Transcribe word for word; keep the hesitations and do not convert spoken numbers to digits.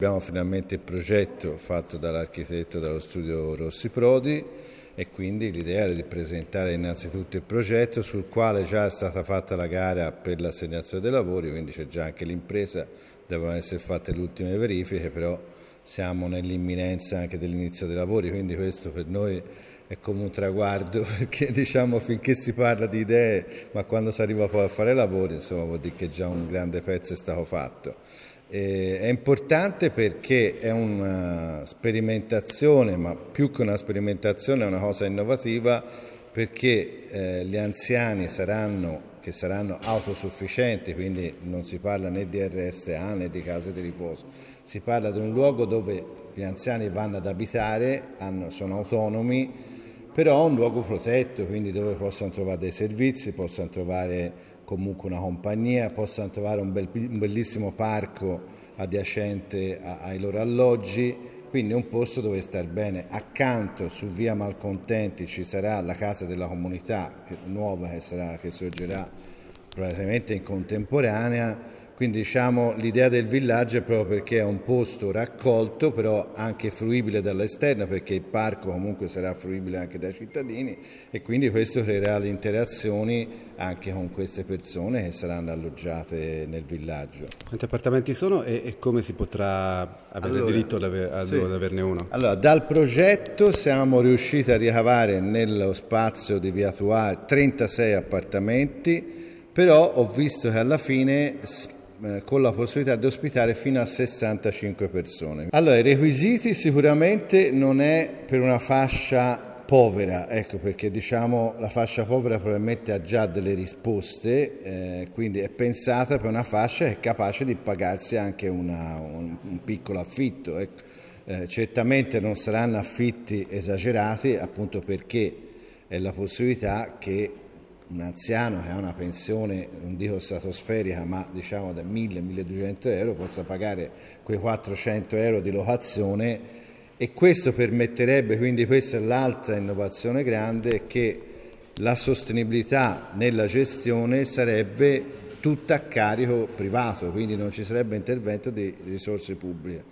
Abbiamo finalmente il progetto fatto dall'architetto dello studio Rossi Prodi e quindi l'idea è di presentare innanzitutto il progetto sul quale già è stata fatta la gara per l'assegnazione dei lavori, quindi c'è già anche l'impresa, devono essere fatte le ultime verifiche, però siamo nell'imminenza anche dell'inizio dei lavori, quindi questo per noi è come un traguardo, perché diciamo finché si parla di idee, ma quando si arriva poi a fare lavori, insomma vuol dire che già un grande pezzo è stato fatto. Eh, è importante perché è una sperimentazione, ma più che una sperimentazione è una cosa innovativa, perché eh, gli anziani saranno, che saranno autosufficienti, quindi non si parla né di R S A né di case di riposo, si parla di un luogo dove gli anziani vanno ad abitare, hanno, sono autonomi, però è un luogo protetto, quindi dove possono trovare dei servizi, possono trovare comunque una compagnia, possano trovare un, bel, un bellissimo parco adiacente a, ai loro alloggi, quindi è un posto dove star bene. Accanto su via Malcontenti ci sarà la casa della comunità che, nuova che, sarà, che sorgerà probabilmente in contemporanea. Quindi diciamo l'idea del villaggio è proprio perché è un posto raccolto, però anche fruibile dall'esterno, perché il parco comunque sarà fruibile anche dai cittadini e quindi questo creerà le interazioni anche con queste persone che saranno alloggiate nel villaggio. Quanti appartamenti sono e, e come si potrà avere allora, diritto ad, ave, ad, sì. ad averne uno? Allora, dal progetto siamo riusciti a ricavare nello spazio di Via Tuà trentasei appartamenti, però ho visto che alla fine con la possibilità di ospitare fino a sessantacinque persone. Allora, i requisiti sicuramente non è per una fascia povera, ecco perché diciamo la fascia povera probabilmente ha già delle risposte, eh, quindi è pensata per una fascia che è capace di pagarsi anche una, un, un piccolo affitto. Ecco. Eh, certamente non saranno affitti esagerati, appunto perché è la possibilità che un anziano che ha una pensione, non dico stratosferica, ma diciamo da mille milleduecento euro, possa pagare quei quattrocento euro di locazione e questo permetterebbe, quindi questa è l'altra innovazione grande, che la sostenibilità nella gestione sarebbe tutta a carico privato, quindi non ci sarebbe intervento di risorse pubbliche.